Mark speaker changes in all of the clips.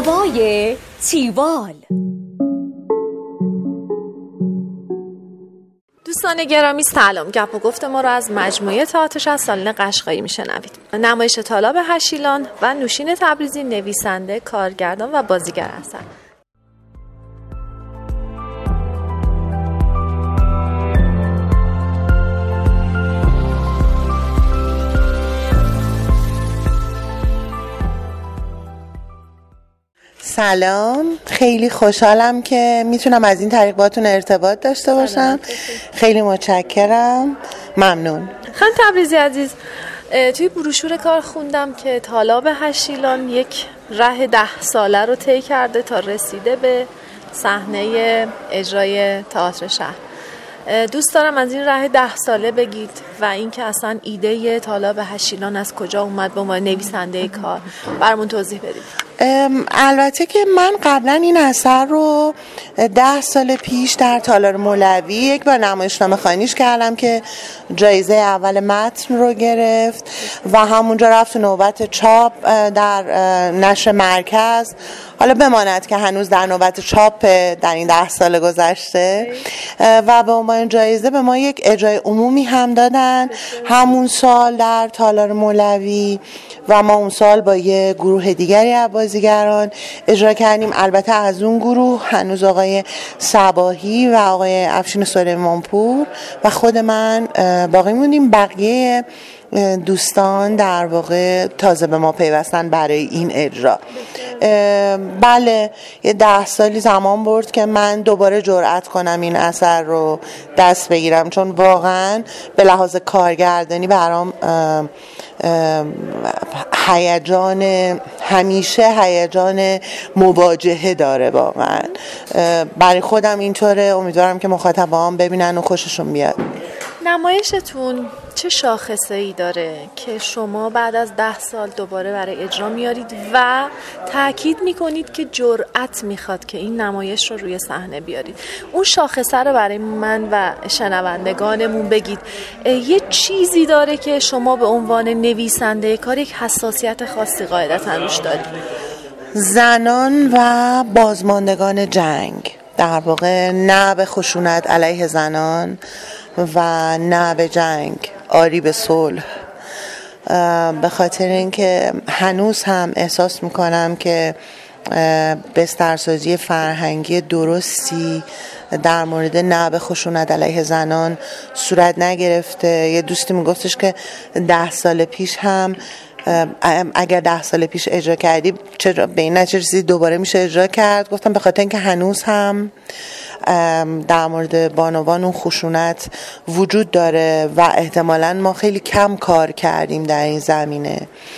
Speaker 1: هوای تیوال.
Speaker 2: دوستان گرامی سلام. گپ و گفت ما را از مجموعه تئاتر 60 سالن قشقایی میشنوید. نمایش طالاب هشیلان و نوشین تبریزی نویسنده، کارگردان و بازیگر هستند.
Speaker 3: سلام، خیلی خوشحالم که میتونم از این طریق باهاتون ارتباط داشته باشم. خیلی متشکرم، ممنون.
Speaker 2: خانم تبریزی عزیز، توی بروشور کار خوندم که طالاب هشیلان یک راه 10 ساله رو طی کرده تا رسیده به صحنه اجرای تئاتر شهر. دوست دارم از این راه 10 ساله بگید و اینکه اصلا ایده طالاب هشیلان از کجا اومد به عنوان نویسنده کار برامون توضیح بدید.
Speaker 3: البته که من قبلا این اثر رو 10 سال پیش در تالار مولوی یک بار نمایشنامه خوانیش کردم که جایزه اول متن رو گرفت و همونجا رفت نوبت چاپ در نشر مرکز. حالا بماند که هنوز در نوبت چاپ در این 10 سال گذشته و به عنوان جایزه به ما یک اجرای عمومی هم دادن همون سال در تالار مولوی و ما اون سال با یه گروه دیگری از بازیگران اجرا کردیم. البته از اون گروه هنوز آقای صباحی و آقای افشین سلیمانپور و خود من باقی موندیم. بقیه دوستان در واقع تازه به ما پیوستن برای این اجرا. بله، یه 10 سالی زمان برد که من دوباره جرأت کنم این اثر رو دست بگیرم، چون واقعا به لحاظ کارگردانی برام همیشه هیجان مواجهه داره. واقعا برای خودم اینطوره، امیدوارم که مخاطبان ببینن و خوششون بیاد.
Speaker 2: نمایشتون چه شاخصه‌ای داره که شما بعد از 10 سال دوباره برای اجرا میارید و تأکید میکنید که جرأت میخواد که این نمایش رو روی صحنه بیارید؟ اون شاخصه رو برای من و شنوندگانمون بگید. یه چیزی داره که شما به عنوان نویسنده کار یک حساسیت خاصی قاعدتاً روش دارید؟
Speaker 3: زنان و بازماندگان جنگ، در واقع نه به خشونت علیه زنان و نه به جنگ، آری به صلح. به خاطر اینکه هنوز هم احساس میکنم که بسترسازی فرهنگی درستی در مورد نه به خشونت علیه زنان صورت نگرفته. یه دوستی میگفتش که 10 سال پیش هم اگر 10 سال پیش اجرا کردی چرا به این نتیجه رسیدی دوباره میشه اجرا کرد؟ گفتم به خاطر اینکه هنوز هم در مورد بانوان اون خشونت وجود داره و احتمالاً ما خیلی کم کار کردیم در این زمینه.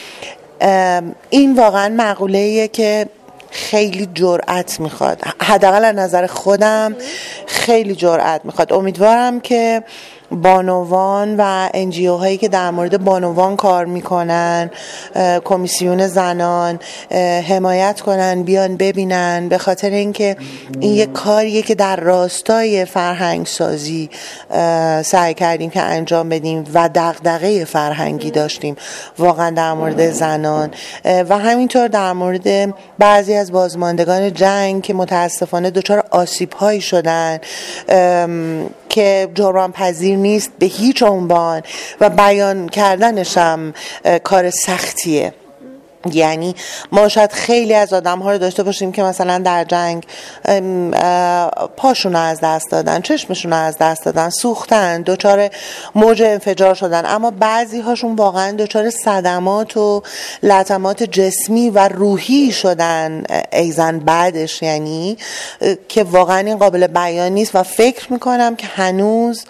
Speaker 3: این واقعاً مقوله‌ایه که خیلی جرأت میخواد، حداقل از نظر خودم خیلی جرأت میخواد. امیدوارم که بانوان و NGO هایی که در مورد بانوان کار میکنن، کمیسیون زنان، حمایت کنن، بیان ببینن، به خاطر اینکه این یک کاریه که در راستای فرهنگ سازی سعی کردیم که انجام بدیم و دغدغه فرهنگی داشتیم واقعا در مورد زنان و همینطور در مورد بعضی از بازماندگان جنگ که متاسفانه دچار آسیب هایی شدن که جبران پذیر نیست به هیچ عنوان و بیان کردنش هم کار سختیه. یعنی ما شاید خیلی از آدم ها رو داشته باشیم که مثلا در جنگ پاشون رو از دست دادن، چشمشون رو از دست دادن، سوختن، دچار موج انفجار شدن، اما بعضی هاشون واقعا دچار صدمات و لطمات جسمی و روحی شدن ایزن بعدش، یعنی که واقعا این قابل بیان نیست و فکر میکنم که هنوز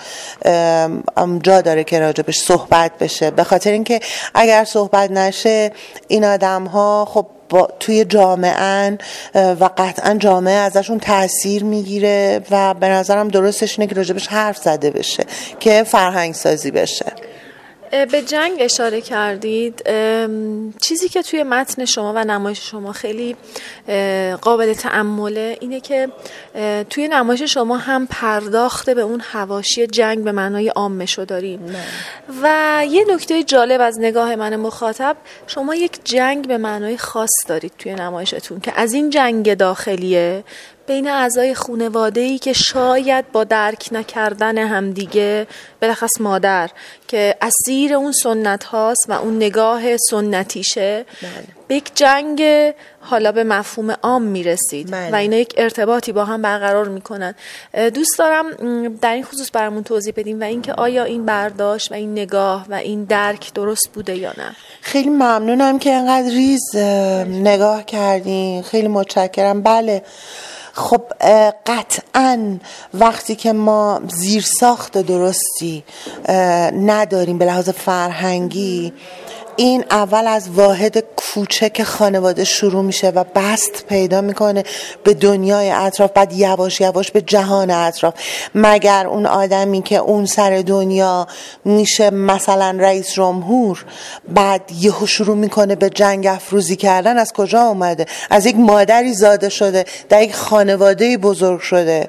Speaker 3: جا داره که راجبش صحبت بشه، به خاطر اینکه اگر صحبت نشه این آدم ها خب توی جامعه و قطعا جامعه ازشون تأثیر میگیره و به نظرم درستش اینه که راجبش حرف زده بشه که فرهنگ سازی بشه.
Speaker 2: به جنگ اشاره کردید. چیزی که توی متن شما و نمایش شما خیلی قابل تأمله اینه که توی نمایش شما هم پرداخته به اون حواشی جنگ به معنای عامشو داریم و یه نکته جالب از نگاه من مخاطب، شما یک جنگ به معنای خاص دارید توی نمایشتون که از این جنگ داخلیه بین اعضای خانواده‌ای که شاید با درک نکردن همدیگه، بلخص مادر که اسیر اون سنت هاست و اون نگاه سنتیشه، به یک جنگ حالا به مفهوم عام میرسید و اینا یک ارتباطی با هم برقرار میکنن. دوست دارم در این خصوص برامون توضیح بدیم و اینکه آیا این برداشت و این نگاه و این درک درست بوده یا نه.
Speaker 3: خیلی ممنونم که اینقدر ریز نگاه کردین، خیلی متشکرم. بله، خب قطعاً وقتی که ما زیرساخت درستی نداریم به لحاظ فرهنگی، این اول از واحد کوچک خانواده شروع میشه و بست پیدا میکنه به دنیای اطراف، بعد یواش یواش به جهان اطراف. مگر اون آدمی که اون سر دنیا میشه مثلا رئیس جمهور، بعد یهو شروع میکنه به جنگ افروزی کردن، از کجا اومده؟ از یک مادری زاده شده، در یک خانواده بزرگ شده.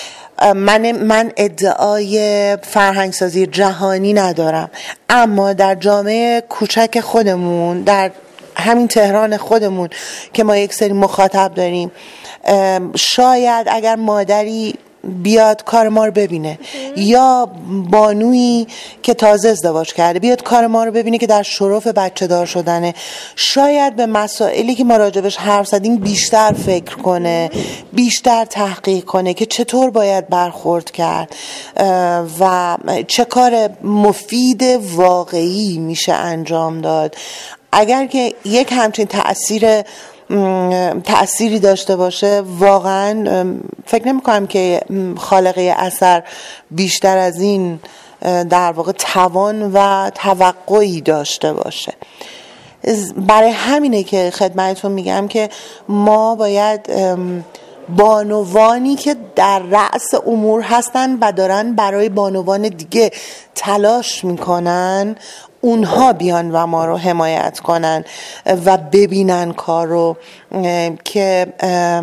Speaker 3: من ادعای فرهنگسازی جهانی ندارم، اما در جامعه کوچک خودمون، در همین تهران خودمون که ما یک سری مخاطب داریم، شاید اگر مادری بیاد کار ما رو ببینه یا بانویی که تازه ازدواج کرده بیاد کار ما رو ببینه که در شرف بچه دار شدنه، شاید به مسائلی که ما راجبش حرف زدیم بیشتر فکر کنه، بیشتر تحقیق کنه که چطور باید برخورد کرد و چه کار مفید واقعی میشه انجام داد. اگر که یک همچین تأثیری داشته باشه، واقعا فکر نمی کنم که خالقه اثر بیشتر از این در واقع توان و توقعی داشته باشه. برای همینه که خدمتتون میگم که ما باید بانوانی که در رأس امور هستن و دارن برای بانوان دیگه تلاش میکنن، اونها بیان و ما رو حمایت کنن و ببینن کار رو که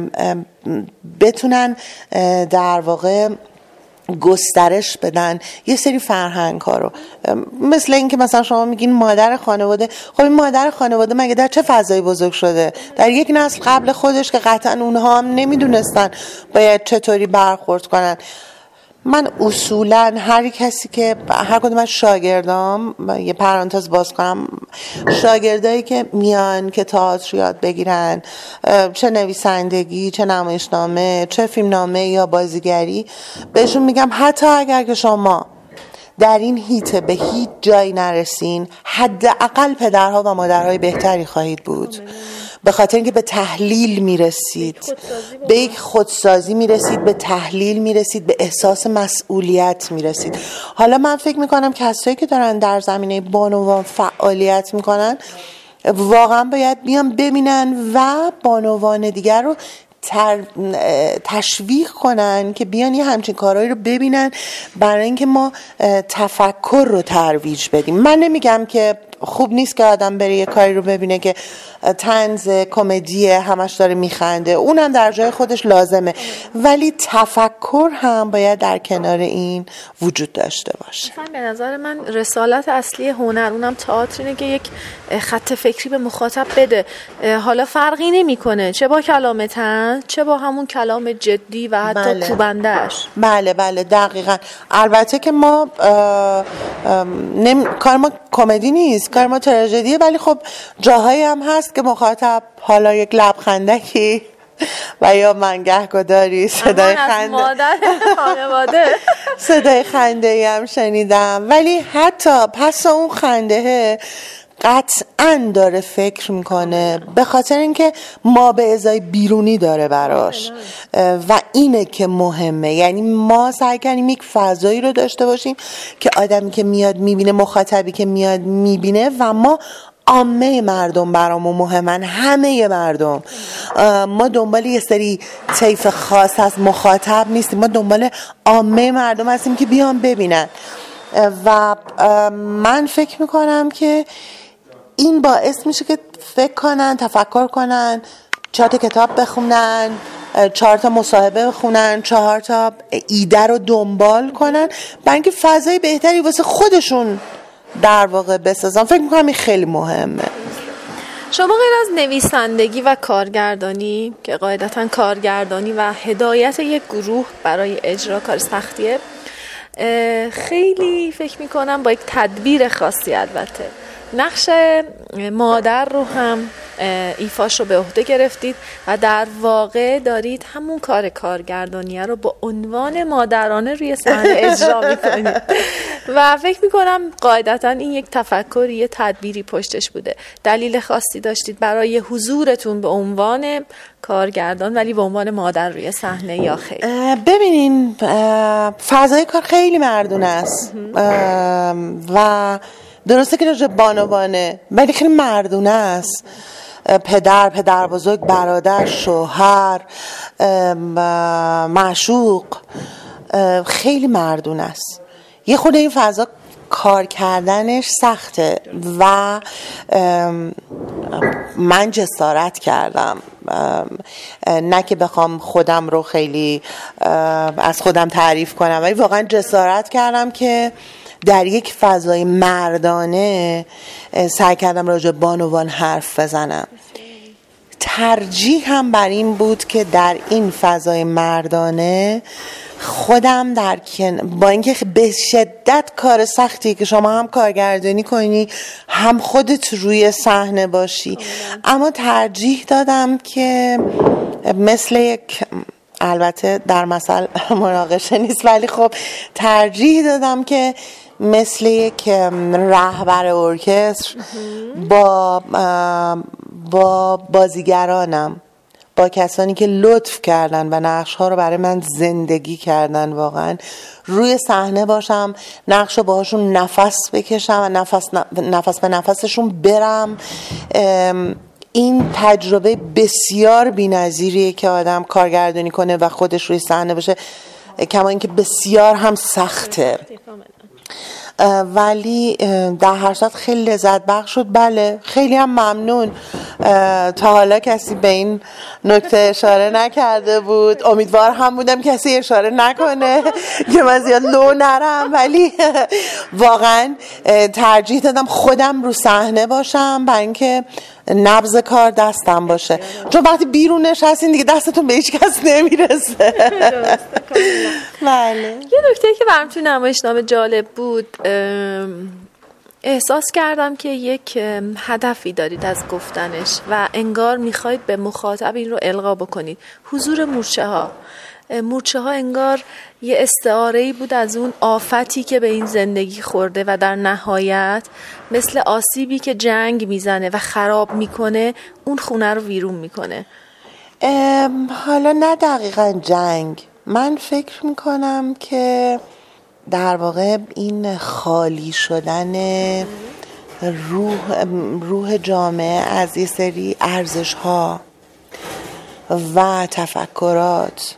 Speaker 3: بتونن در واقع گسترش بدن یه سری فرهنگ ها رو. مثل این که مثلا شما میگین مادر خانواده، خب این مادر خانواده مگه در چه فضایی بزرگ شده؟ در یک نسل قبل خودش که قطعا اونها هم نمیدونستن باید چطوری برخورد کنن. من اصولا هر کسی که هر کدوم از شاگردام، یه پرانتز باز کنم، شاگردایی که میان که تئاتر یاد بگیرن، چه نویسندگی، چه نمایشنامه، چه فیلمنامه یا بازیگری، بهشون میگم حتی اگر که شما در این هیته به هیچ جایی نرسین، حداقل پدرها و مادرهای بهتری خواهید بود، به خاطر اینکه به تحلیل میرسید، به یک خودسازی میرسید، به تحلیل میرسید، به احساس مسئولیت میرسید. حالا من فکر میکنم کسایی که دارن در زمینه بانوان فعالیت میکنن واقعا باید بیان ببینن و بانوان دیگر رو تشویق کنن که بیان یه همچین کارهایی رو ببینن، برای اینکه ما تفکر رو ترویج بدیم. من نمیگم که خوب نیست که آدم بره یه کاری رو ببینه که طنز کمدی همش داره میخنده، اونم در جای خودش لازمه، ولی تفکر هم باید در کنار این وجود داشته باشه.
Speaker 2: به نظر من رسالت اصلی هنر، اونم تئاتر، اینه که یک خط فکری به مخاطب بده. حالا فرقی نمیکنه چه با کلام طنز، چه با همون کلام جدی و حتی کوبنده‌اش.
Speaker 3: بله دقیقاً. البته که ما کار ما کمدی نیست، کار ما تراژدیه، ولی خب جاهایی هم هست که مخاطب حالا یک لبخندکی و یا منگهگداری صدای خنده
Speaker 2: مادر خانواده
Speaker 3: صدای خنده‌ای هم شنیدم، ولی حتی پس اون خنده قطعاً داره فکر میکنه، به خاطر اینکه ما به ازای بیرونی داره براش و اینه که مهمه. یعنی ما سعی کنیم یک فضایی رو داشته باشیم که آدمی که میاد میبینه، مخاطبی که میاد میبینه و ما عامه مردم برامون مهمن، همه مردم. ما دنبال یه سری طیف خاص از مخاطب نیستیم، ما دنبال عامه مردم هستیم که بیان ببینن. و من فکر میکنم که این باعث میشه که فکر کنن، تفکر کنن، 4 کتاب بخونن، 4 مصاحبه بخونن، 4 ایده رو دنبال کنن، برای اینکه فضای بهتری واسه خودشون در واقع بسازن. فکر میکنم این خیلی مهمه.
Speaker 2: شما غیر از نویسندگی و کارگردانی که قاعدتاً کارگردانی و هدایت یک گروه برای اجرا کار سختیه، خیلی فکر میکنم با یک تدبیر خاصی البته نقش مادر رو هم ایفاش رو به عهده گرفتید و در واقع دارید همون کار کارگردانیه رو با عنوان مادرانه روی صحنه اجرا میکنید و فکر میکنم قاعدتا این یک تفکری، یه تدبیری پشتش بوده. دلیل خاصی داشتید برای حضورتون به عنوان کارگردان ولی به عنوان مادر روی صحنه یا خیر؟
Speaker 3: ببینین فضای کار خیلی مردونه است و درسته که راجع بانوانه ولی خیلی مردونه است. پدر بزرگ، برادر، شوهر، معشوق، خیلی مردونه است. یه خود این فضا کار کردنش سخته و من جسارت کردم، نه که بخوام خودم رو خیلی از خودم تعریف کنم ولی واقعا جسارت کردم که در یک فضای مردانه سعی کردم راجع به بانوان حرف بزنم. ترجیح هم بر این بود که در این فضای مردانه خودم با اینکه به شدت کار سختی که شما هم کارگردانی کنی هم خودت روی صحنه باشی، اما ترجیح دادم که مثل یک، البته در مثل مناقشه نیست ولی خب ترجیح دادم که مثل یک رهبر ارکستر با بازیگرانم، با کسانی که لطف کردن و نقش‌ها رو برای من زندگی کردن واقعا روی صحنه باشم، نقش رو باهاشون نفس بکشم و نفس به نفسشون برم. این تجربه بسیار بی‌نظیریه که آدم کارگردانی کنه و خودش روی صحنه باشه، کما اینکه بسیار هم سخته ولی در هر صورت خیلی لذت بخش شد. بله خیلی هم ممنون. تا حالا کسی به این نکته اشاره نکرده بود، امیدوار هم بودم کسی اشاره نکنه که من زیاد لو نرم، ولی واقعا ترجیح دادم خودم رو صحنه باشم برای اینکه نبض کار دستم باشه، چون وقتی بیرون نشستین دیگه دستتون به هیچ کس نمیرسه. بله.
Speaker 2: یه نکته که برام تو نمایشنامه جالب بود، احساس کردم که یک هدفی دارید از گفتنش و انگار میخواید به مخاطب این رو القا بکنید. حضور مورچه ها انگار یه استعاره‌ای بود از اون آفتی که به این زندگی خورده و در نهایت مثل آسیبی که جنگ میزنه و خراب میکنه اون خونه رو ویرون میکنه.
Speaker 3: حالا نه دقیقاً جنگ، من فکر میکنم که در واقع این خالی شدن روح جامعه از یه سری ارزش‌ها و تفکرات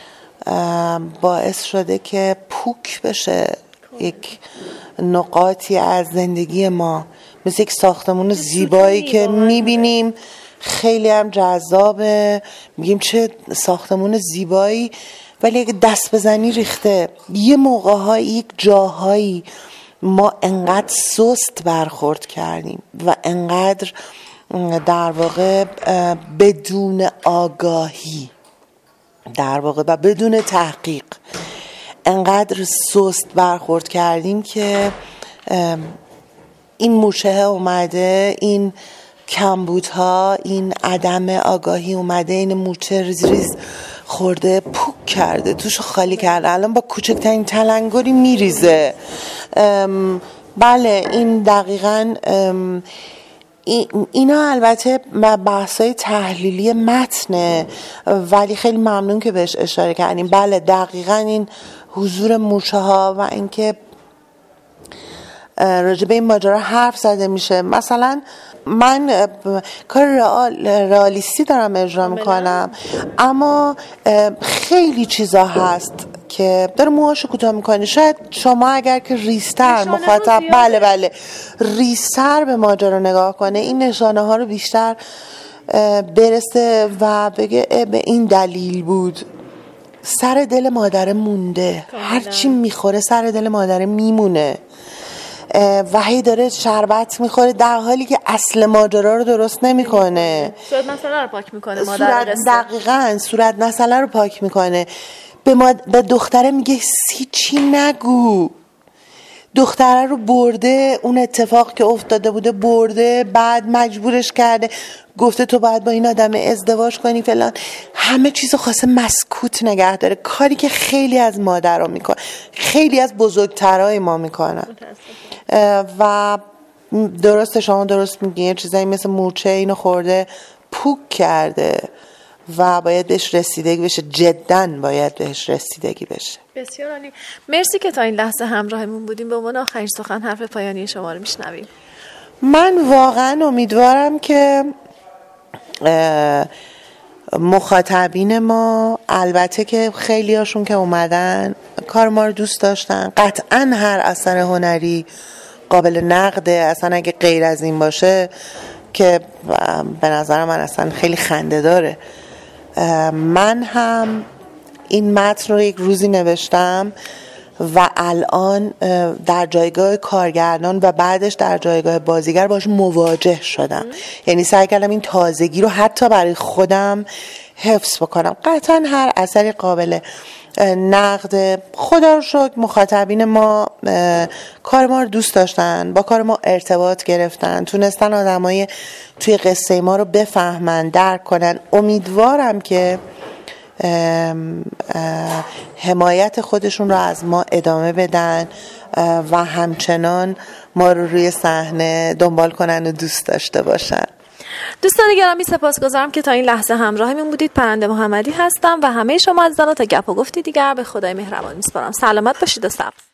Speaker 3: باعث شده که پوک بشه یک نقاطی از زندگی ما، مثل یک ساختمون زیبایی که میبینیم خیلی هم جذابه، میگیم چه ساختمون زیبایی، ولی اگه دست بزنی ریخته. یه موقع‌های یک جاهایی ما انقدر سست برخورد کردیم و انقدر در واقع بدون آگاهی در واقع و بدون تحقیق انقدر سست برخورد کردیم که این موشه اومده، این کمبودها، این عدم آگاهی اومده، این موچه ریز خورده، پوک کرده، توشو خالی کرده، الان با کوچکترین تلنگری میریزه. بله این دقیقاً اینا البته بحثای تحلیلی متنه ولی خیلی ممنون که بهش اشاره کردیم. بله دقیقاً این حضور موشه ها و اینکه راجع به این ماجرا حرف زده میشه. مثلا من کار رئالیستی دارم اجرا میکنم اما خیلی چیزا هست که داره موهاشو کوتاه میکنه. شاید شما اگر که ریستر مخاطب بله ریستر به ماجرا نگاه کنه، این نشانه ها رو بیشتر برسه و بگه به این دلیل بود. سر دل مادره مونده، هرچی میخوره سر دل مادره میمونه و هی داره شربت میخوره در حالی که اصل ماجرا رو درست نمیکنه.
Speaker 2: صورت مسئله رو پاک میکنه مادر.
Speaker 3: دقیقاً صورت مسئله رو پاک میکنه. به دختره میگه هیچی نگو. دختره رو برده، اون اتفاق که افتاده بوده برده، بعد مجبورش کرده، گفته تو باید با این آدم ازدواج کنی فلان، همه چیزو خواسته مسکوت نگه داره. کاری که خیلی از مادرها میکنن، خیلی از بزرگترهای ما میکنن. و درسته، شما درست میگین، یه چیزایی مثل مورچه اینو خورده پوک کرده و باید بهش رسیدگی بشه، جداً باید بهش رسیدگی بشه.
Speaker 2: بسیار عالی. مرسی که تا این لحظه همراهمون بودیم. به عنوان آخرین سخن حرف پایانی شما رو میشنویم.
Speaker 3: من واقعا امیدوارم که مخاطبین ما، البته که خیلی هاشون که اومدن کار ما رو دوست داشتن، قطعا هر اثر هنری قابل نقده، اصلا اگه غیر از این باشه که به نظر من اصلا خیلی خنده داره. من هم این متن رو یک روزی نوشتم و الان در جایگاه کارگردان و بعدش در جایگاه بازیگر باش مواجه شدم. یعنی سعی کردم این تازگی رو حتی برای خودم حفظ بکنم. قطعا هر اثری قابل نقد. خدا رو شکر مخاطبین ما کار ما رو دوست داشتن، با کار ما ارتباط گرفتن، تونستن آدمای توی قصه ما رو بفهمن، درک کنن. امیدوارم که حمایت خودشون رو از ما ادامه بدن و همچنان ما رو روی صحنه دنبال کنن و دوست داشته باشن.
Speaker 2: دوستان گرامی، سپاسگزارم که تا این لحظه همراهمون بودید. پرنده محمدی هستم و همه شما عزیزان تا گپ و گفتی دیگر به خدای مهربان میسپارم. سلامت باشید و صبر.